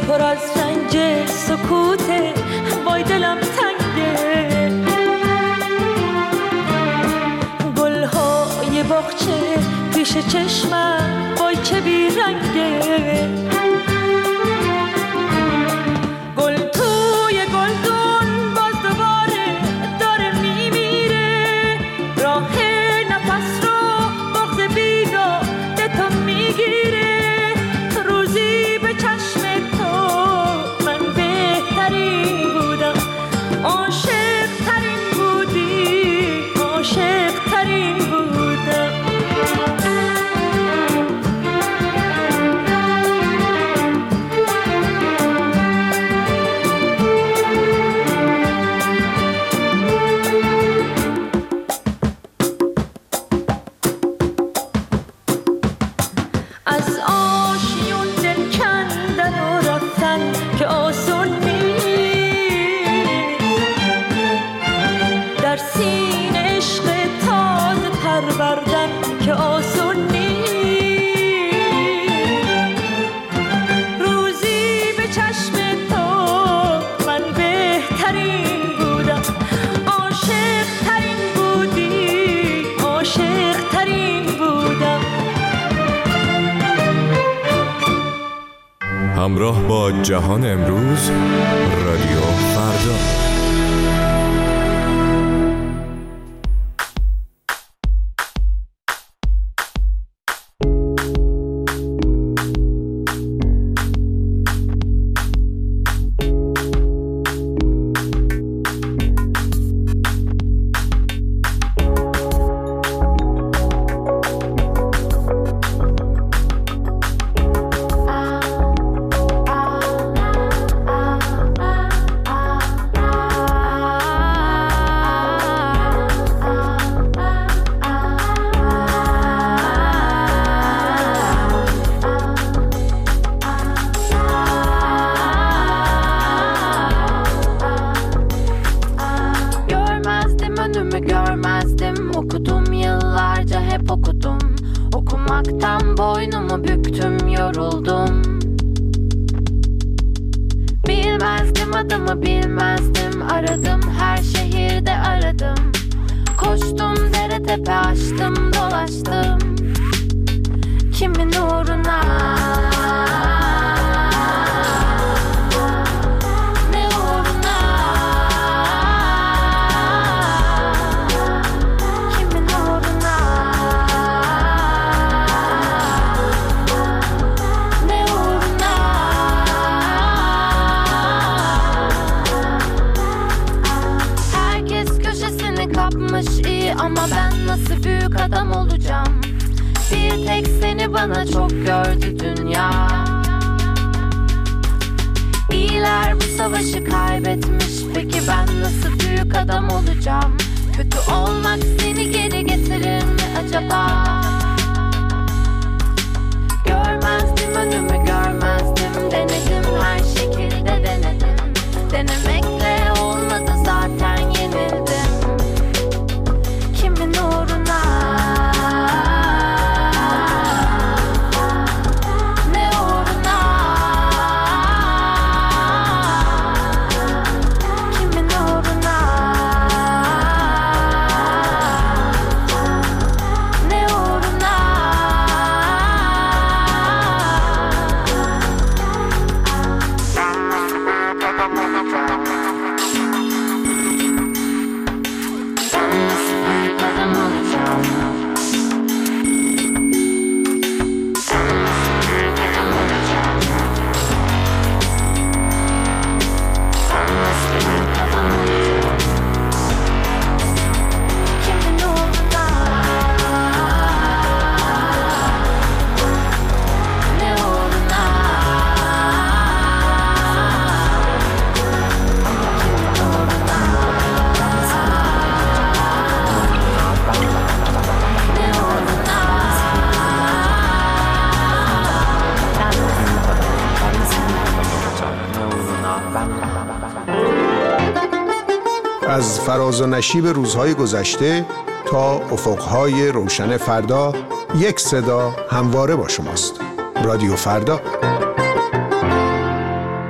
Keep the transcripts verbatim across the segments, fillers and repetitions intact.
پر از رنج سکوته، وای دلم تنگه. گلهای باغچه پیش چشمم، وای چه بیرنگه. گل توی گلدون باز دوباره داره میمیره، راه نفس رو بغض بیداده تو میگیره. روزی به چشم تو من بهترین بودم، عاشق ترین بودی، عاشق ترین بودم. از آشیون دل کندن و رفتن که آسون نیست، در سینه عشق تازه پروردن که آسون نیست. روزی به چشم تو من بهترین بودم، عاشق ترین بودی، عاشق ترین بودم. همراه با جهان امروز، رادیو فردا. Görmezdim, okudum yıllarca, hep okudum. Okumaktan boynumu büktüm, yoruldum. Bilmezdim adımı, bilmezdim, aradım, her şehirde aradım. Koştum, dere tepe aştım, dolaştım. Kimin uğruna? İyi ama ben nasıl büyük adam olacağım? Bir tek seni bana çok gördü dünya. İyiler bu savaşı kaybetmiş, peki ben nasıl büyük adam olacağım? Kötü olmak seni geri getirir mi acaba? Görmezdim önümü, görmezdim, denedim, her şekilde denedim. Denemekle olmadı, zaten yenildim. Kimin uğruna? Ne uğruna? Kimin uğruna? Ne uğruna? از فراز و نشیب روزهای گذشته تا افقهای روشن فردا، یک صدا همواره با شماست. رادیو فردا.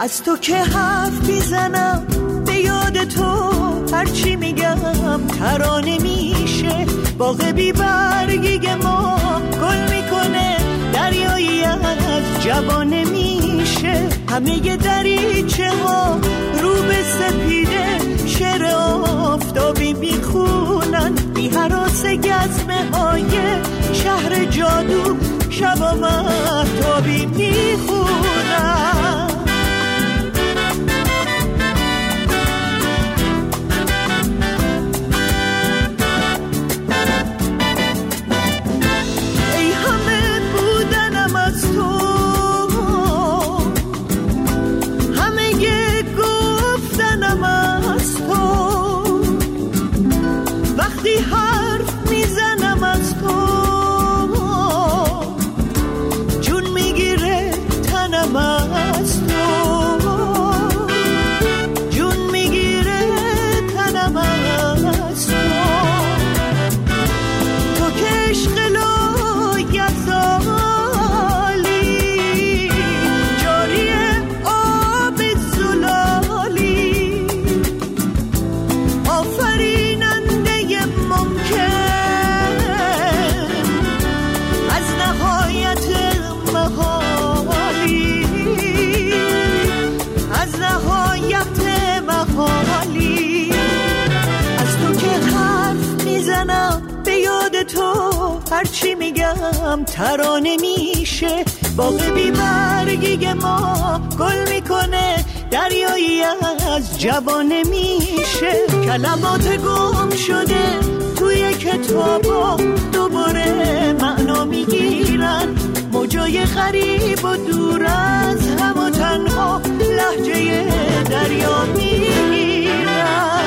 از تو که حرف میزنم به یاد تو هرچی میگم ترانه میشه. باغ بی برگی ما گل میکنه دریایی از جوانه میشه. همه ی دریچه ها رو به سپیده شعر آفتابی میخونن. بی هراس گزمه های شهر جادو شبا مهتابی میخونن. هرچی میگم ترانه میشه. باغ بی برگی ما گل میکنه دریایی از جوانه میشه. کلمات گم شده توی کتابا دوباره معنا میگیرن. موجای غریب و دور از هم و تنها لهجه دریا میگیرن.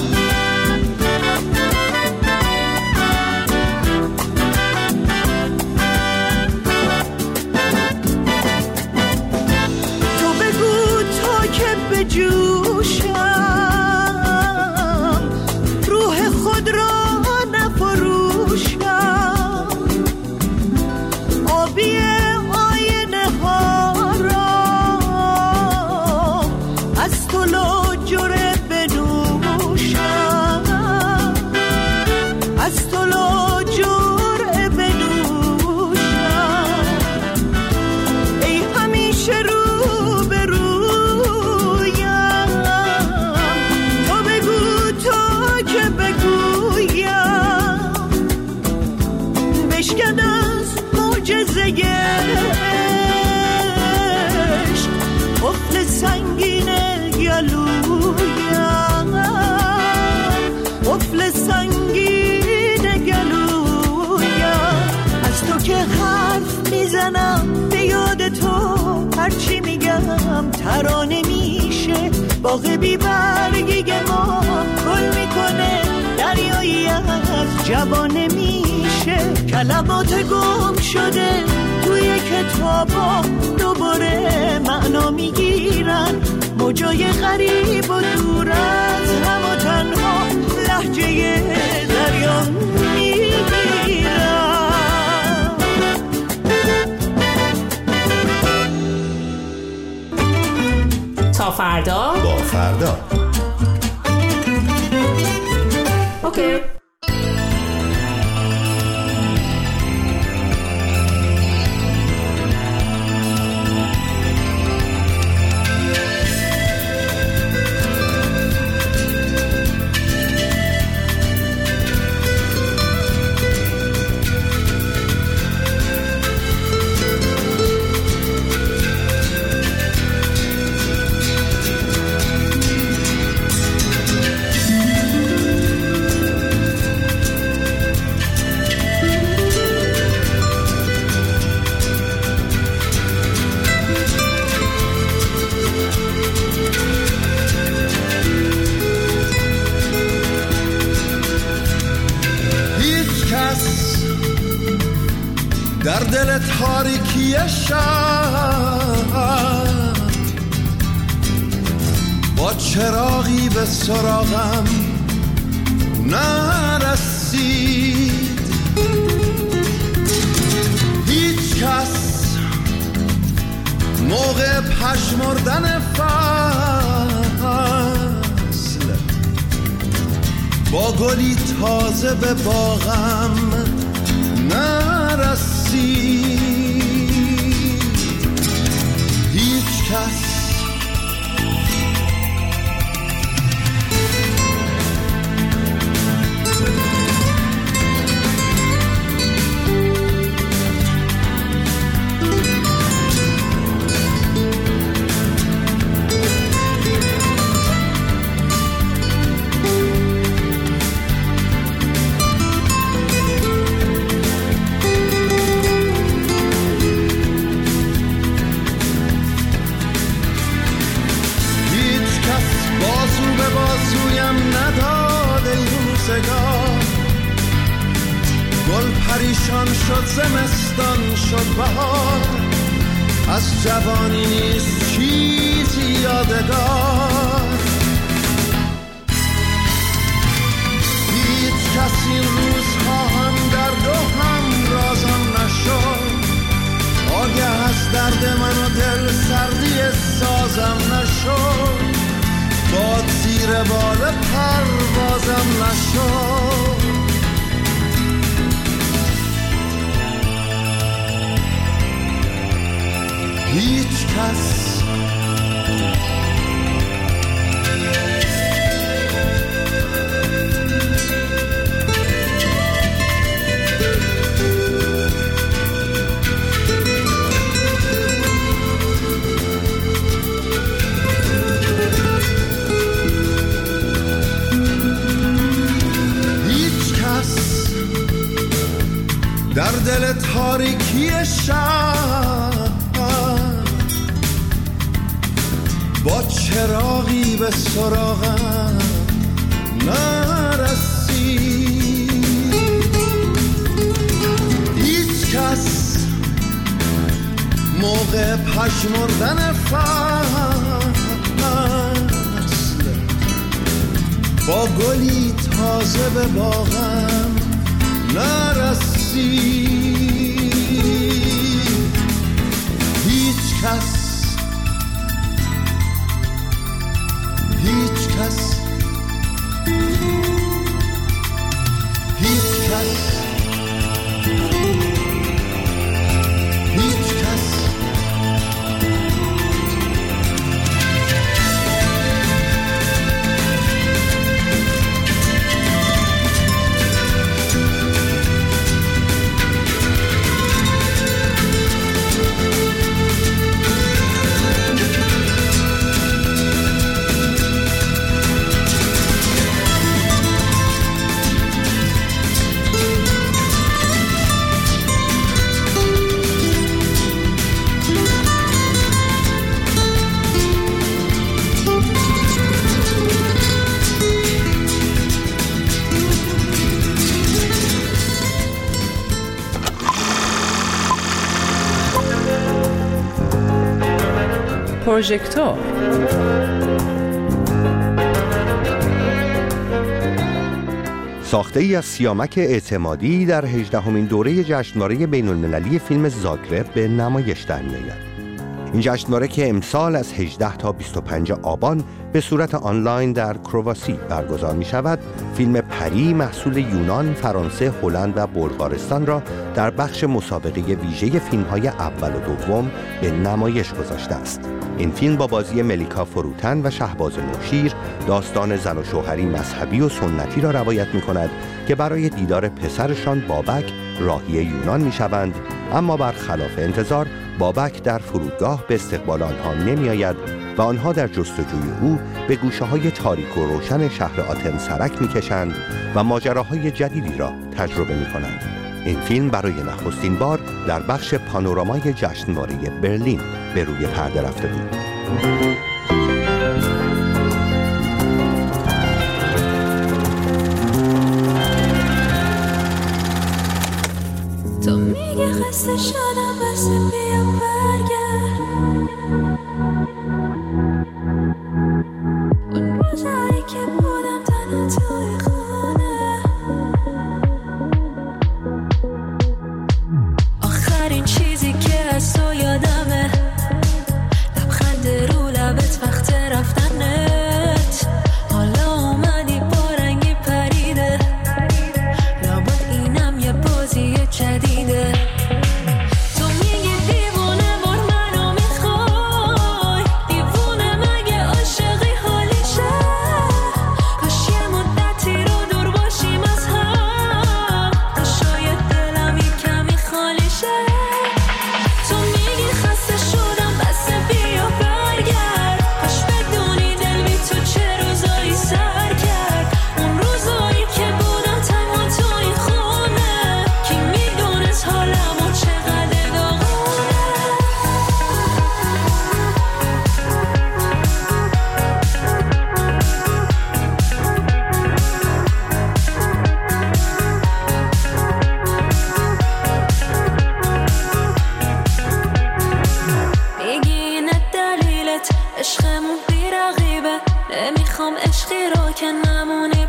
جوشم روح خود را نفروشم. آبی آینه ها را از تو لاجره بنوشم. از تو لاجره بنوشم. ای همیشه رو به رو بشکن از معجزه عشق قفل سنگین گلویم. قفل سنگین گلویم. از تو که حرف میزنم به یاد تو هرچی میگم ترانه میشه. باغ بی برگی ما گل میکنه دریایی از جوانه میشه. کلمات گم شده توی کتابا دوباره معنا میگیرن. موجای غریب و دور از هم و تنها لهجه دریا میگیرن. تا فردا با فردا. اوکی. در دل تاریکی شب با چراغی به سراغم نرسید. هیچ کس موقع پشمردن فردا گلی تازه به باغم نرسید. هیچ کس گل پریشان شد، زمستان شد بهار، از جوانی نیست چیزی یادگار. هیچ کسی روزها هم درد و هم رازم نشد، آگه از درد من و دل سردی سازم نشد، باد زیر بال پروازم نشد. هیچ کس در دل تاریکی شب با چراغی به سراغم نرسید. هیچ کس موقع پژمردن فصل با گلی تازه به باغم نرسید. هیچ کس هیچ کس هیچ کس هیچ کس پروژکتور. ساخته ای از سیامک اعتمادی در هجدهمین دوره جشنواره بین‌المللی فیلم زاگرب به نمایش در می‌آید. این جشنواره که امسال از هجدهم تا بیست و پنجم آبان به صورت آنلاین در کرواسی برگزار می شود، فیلم پری محصول یونان، فرانسه، هلند و بلغارستان را در بخش مسابقه ویژه فیلم‌های اول و دوم به نمایش گذاشته است. این فیلم با بازی ملیکا فروتن و شهباز نوشیر داستان زن و شوهری مذهبی و سنتی را روایت می کند که برای دیدار پسرشان بابک راهی یونان می شوند، اما برخلاف انتظار بابک در فرودگاه به استقبال آنها نمی آید و آنها در جستجوی او به گوشه‌های تاریک و روشن شهر آتن سرک می کشند و ماجراهای جدیدی را تجربه می کنند. این فیلم برای نخستین بار در بخش پانورامای جشنواره برلین به روی پرده رفته بود. تو میگه خسته شدم بس بیا برگرد، اون روزایی که بودم تنها توی خونه، آخرین چیزی که از تو یادمه لبخند رو لبت وقت رفتنت، حالا اومدی با رنگی پریده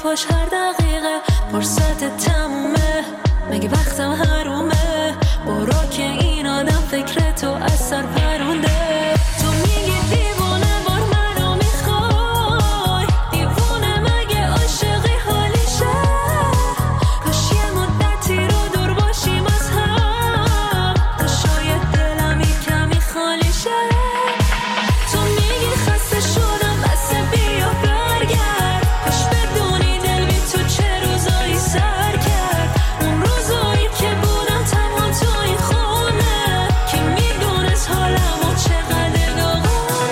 حرفاش هر دقیقه فرصت تمومه، مگه وقتم حرومه؟ برو که این آدم فکر تو از سر پرونده. تو میگی دیوونه بار منو میخوای، دیوونه مگه عاشقی حالیشه؟ کاش یه مدتی رو دور باشیم از هم، تا شاید دلم یه کمی خالی شه. تو میگی خسته شدم بس بیا برگرد، کاش بدونی دل بی تو چه روزایی سر کرد. اون روزایی که بودم تنها توی خونه، کی میدونست حالمو چقدر داغونه.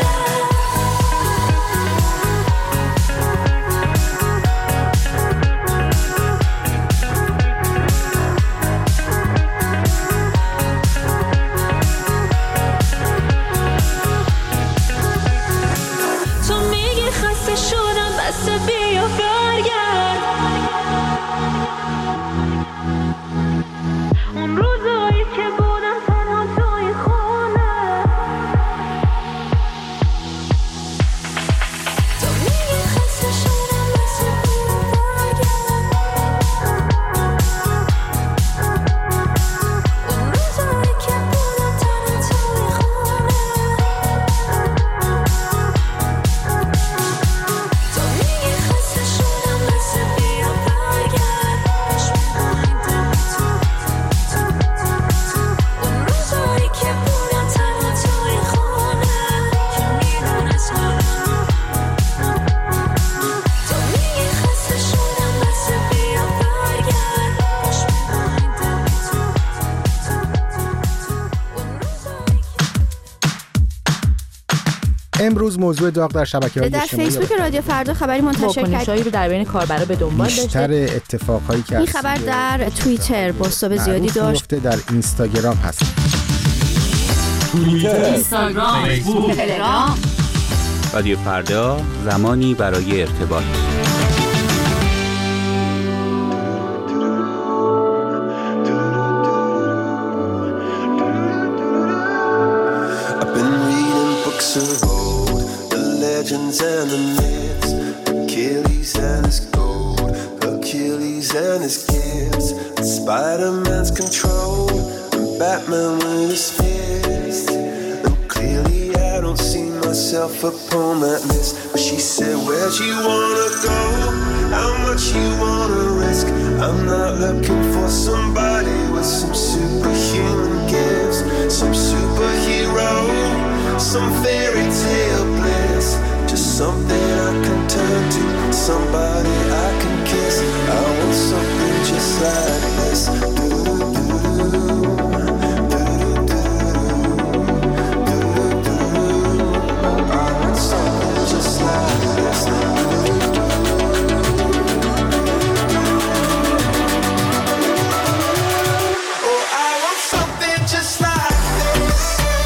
تو میگی خسته شدم بس بیا برگرد، اون روزایی که بودم تنها توی خونه. تو میگی خسته شدم بس بیا برگرد، اون روزایی که بودم تنها توی خونه. تو میگی خسته شدم بس بیا برگرد، کاش می‌خوایم دل تو اون روزایی که بودم تنها توی خونه، کی میدونست حالمو. تو میگی خسته شدم بس بیا برگرد، کاش می‌خوایم دل تو اون روزایی امروز موضوع داغ در شبکه‌های در اجتماعی فیسبوک رادیو فردا خبری منتشر کرد. واکنش‌هایی رو در بین کاربرا به دنبال بیشتر داشته. اتفاقهایی که این خبر در توییتر بازتاب زیادی داشت. در اینستاگرام هست. اینستاگرام، فیسبوک، تلگرام. رادیو فردا، زمانی برای ارتباط. I've been reading books of old, the legends and the myths, Achilles and his gold, Achilles and his gifts, and Spider-Man's control, and Batman with his fist. And clearly I don't see myself upon that list. But she said, where'd you wanna go? How much you wanna risk? I'm not looking for somebody with some superhuman gifts, some superhero, some fairy tale bliss. Just something I can turn to, somebody I can kiss. I want something just like this. I want something just like this. Oh, I want something just like this.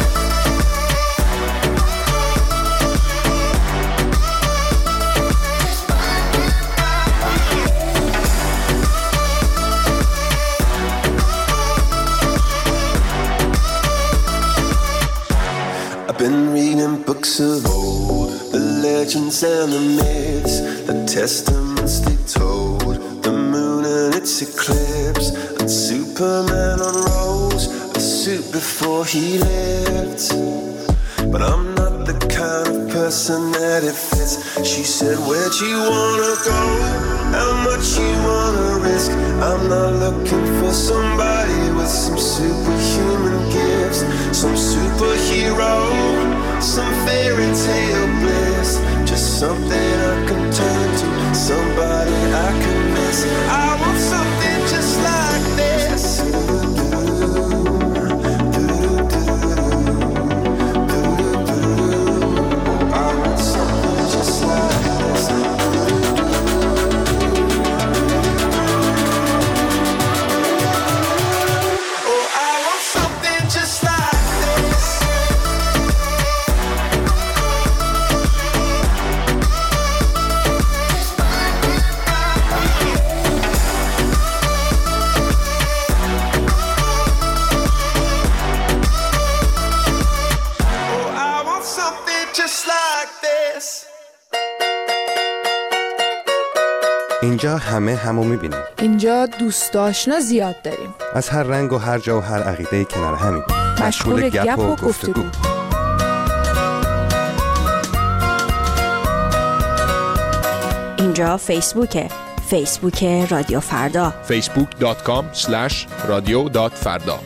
I've been reading books of old, the legends and the myths, the testaments they told, the moon and its eclipse, and Superman unrolls a suit before he lived. But I'm not the kind of person that it fits. She said, where'd you wanna go? How much you wanna risk? I'm not looking for somebody with some superhuman gifts, some superhero, some fairy tale bliss. Just something I can turn to, somebody I can miss. I want something just like this. I want something just like this. Oh, I want something just like this. اینجا همه همو میبینیم. اینجا دوست آشنا زیاد داریم. از هر رنگ و هر جا و هر عقیده کنار همین. مشغول گپ و گفتگو. اینجا فیسبوکه. فیسبوک رادیو فردا. فیسبوک دات کام اسلش رادیو دات فردا.